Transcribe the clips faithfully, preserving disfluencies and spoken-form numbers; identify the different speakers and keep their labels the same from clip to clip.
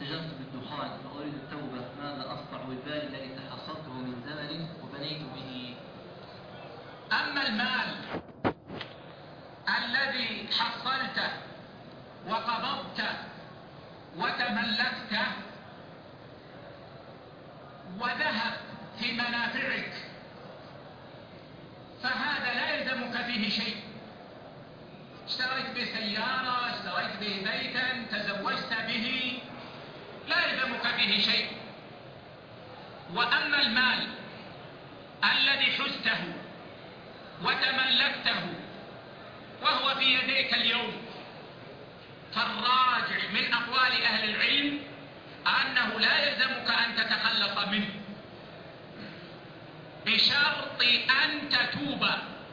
Speaker 1: اتجهت بالدخان فأريد التوبة، ماذا أصنع بالمال الذي تحصلته من زمن وبنيت به؟
Speaker 2: أما المال الذي حصلته وقبضته وتملكته وذهب في منافعك فهذا لا يلزمك فيه شيء. اشتريت به سيارة، اشتريت به بيتا، تزوجت به، لا يلزمك فيه شيء. وأما المال الذي حزته وتملكته وهو في يديك اليوم فالراجح من أقوال أهل العلم أنه لا يلزمك أن تتخلص منه بشرط أن تتوب.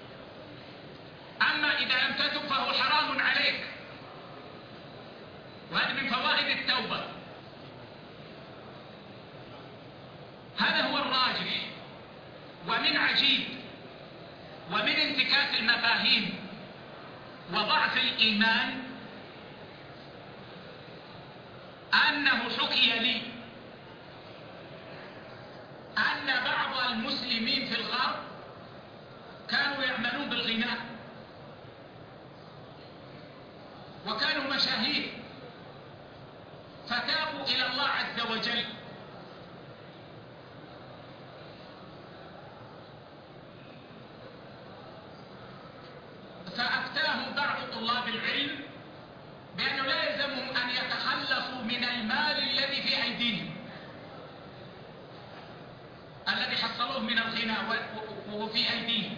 Speaker 2: أما إذا لم تتب فهو حرام عليك، وهذا من فوائد التوبة. هذا هو الراجح. ومن عجيب ومن انتكاس المفاهيم وضعف الإيمان أنه حكي لي أن بعض المسلمين في الغرب كانوا يعملون بالغناء وكانوا مشاهير فتابوا إلى الله عز وجل. فأفتاهم بعض طلاب العلم بأنه لا يلزمهم أن يتخلصوا من المال الذي في أيديهم الذي حصلوه من الغناء وهو في أيديهم.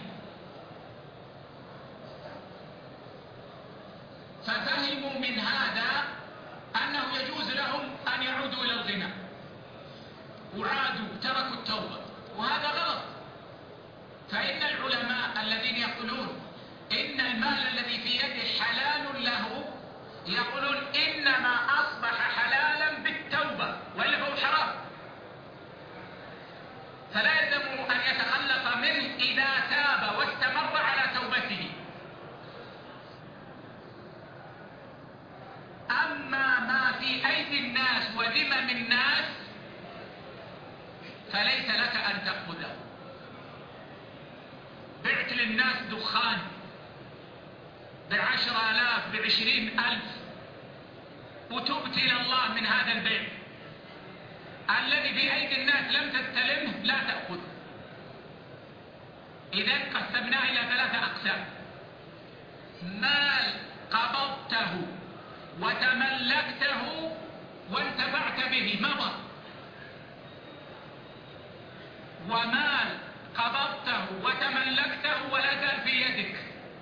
Speaker 2: ففهموا من هذا أنه يجوز لهم أن يعودوا إلى الغناء، وعادوا تركوا التوبة، وهذا غلط. فإن العلماء الذين يقولون إن المال الذي في يده حلال له يقولون إنما أصبح حلالا بالتوبة، وإلا فهو حرام، فلا يلزمه أن يتخلص منه إذا تاب واستمر على توبته. أما ما في أيدي الناس وذمم الناس فليس لك أن تأخذه. بعت للناس دخان بعشر آلاف بعشرين ألف وتبت إلى الله من هذا البيع، الذي في أيدي الناس لم تستلمه لا تأخذ. إذا قسمناه إلى ثلاثة أقسام: مال قبضته وتملكته وانتفعت به مضى، ومال قبضته وتملكته ولا زال في يدك،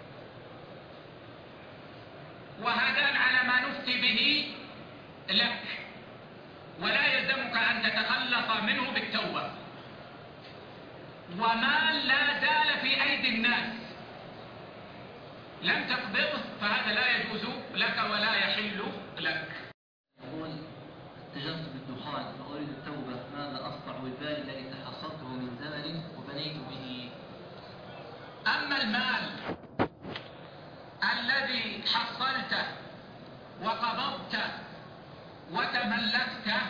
Speaker 2: وهذان على ما نفتي به لك، ولا يلزمك أن تتخلص منه بالتوبة. ومال لا زال في أيدي الناس لم تقبضه فهذا لا يجوز لك ولا يحل لك.
Speaker 1: يقول اتجهت بالدخان فأريد التوبة، ماذا أصنع بالمال الذي تحصلته من زمن وبنيت به؟
Speaker 2: أما المال الذي حصلته وقبضته وتملكته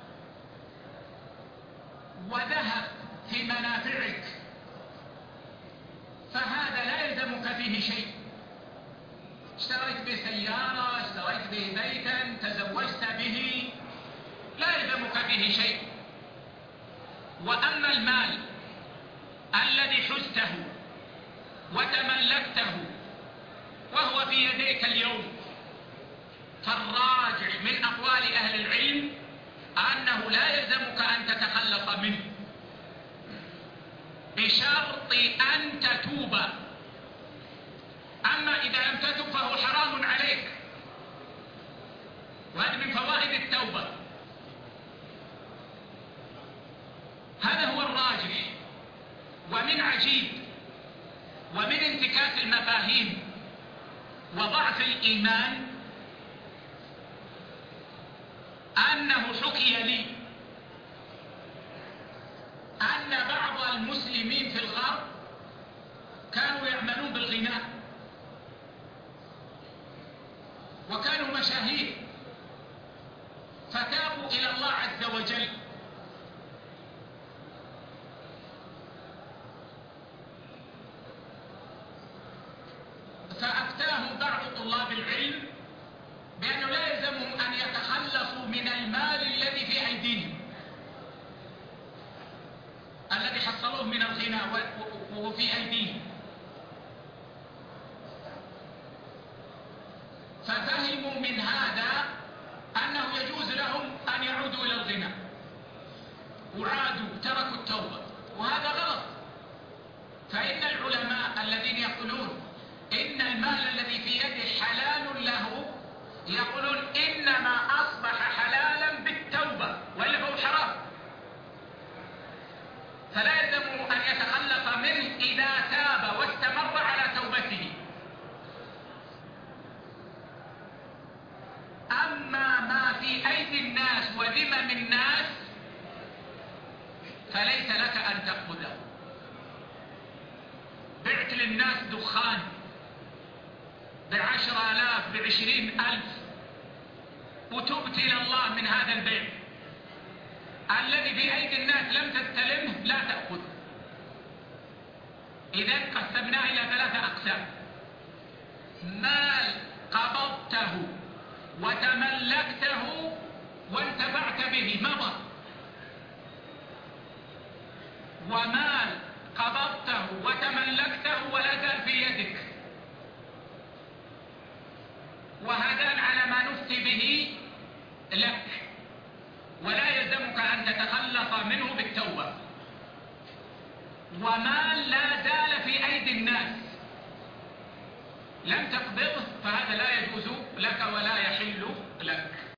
Speaker 2: وذهب في منافعك فهذا لا يلزمك فيه شيء. اشتريت به سيارة، اشتريت به بيتا، تزوجت به، لا يلزمك فيه شيء. وأما المال الذي حزته وتملكته وهو في يديك اليوم فالراجح من أقوال أهل العلم أنه لا يلزمك أن تتخلص منه بشرط أن تتوب. أما إذا لم تتب فهو حرام عليك، وهذا من فوائد التوبة. هذا هو الراجح. ومن عجيب ومن انتكاس المفاهيم وضعف الإيمان أنه حكي لي أن بعض المسلمين في الغرب كانوا يعملون بالغناء وكانوا مشاهير فتابوا إلى الله عز وجل. فأفتاهم بعض طلاب العلم بأنه لا يلزمهم أن يتخلصوا من المال الذي في أيديهم الذي حصلوه من الغنى وهو في أيديهم. ففهموا من هذا أنه يجوز لهم أن يعودوا إلى الغنى، وعادوا تركوا التوبة، وهذا غلط. فإن العلماء الذين يقولون إن المال الذي في يده حلال له يقولون إنما أصبح حلالا بالتوبة، وإلا فهو حرام، فلا يلزمه أن يتخلص منه إذا تاب واستمر على توبته. أما ما في أيدي الناس وذمم الناس فليس لك أن تأخذه. بعت للناس دخان بعشر آلاف بعشرين ألف وتبت إلى الله من هذا البيع، الذي في أيدي الناس لم تستلمه لا تأخذ. إذا قسمناه إلى ثلاثة أقسام: مال قبضته وتملكته وانتفعت به مضى، ومال قبضته وتملكته ولا زال في يدك، وهذان على ما نفتي به لك، ولا يلزمك أن تتخلص منه بالتوبة. ومال لا زال في أيدي الناس لم تقبضه فهذا لا يجوز لك ولا يحل لك.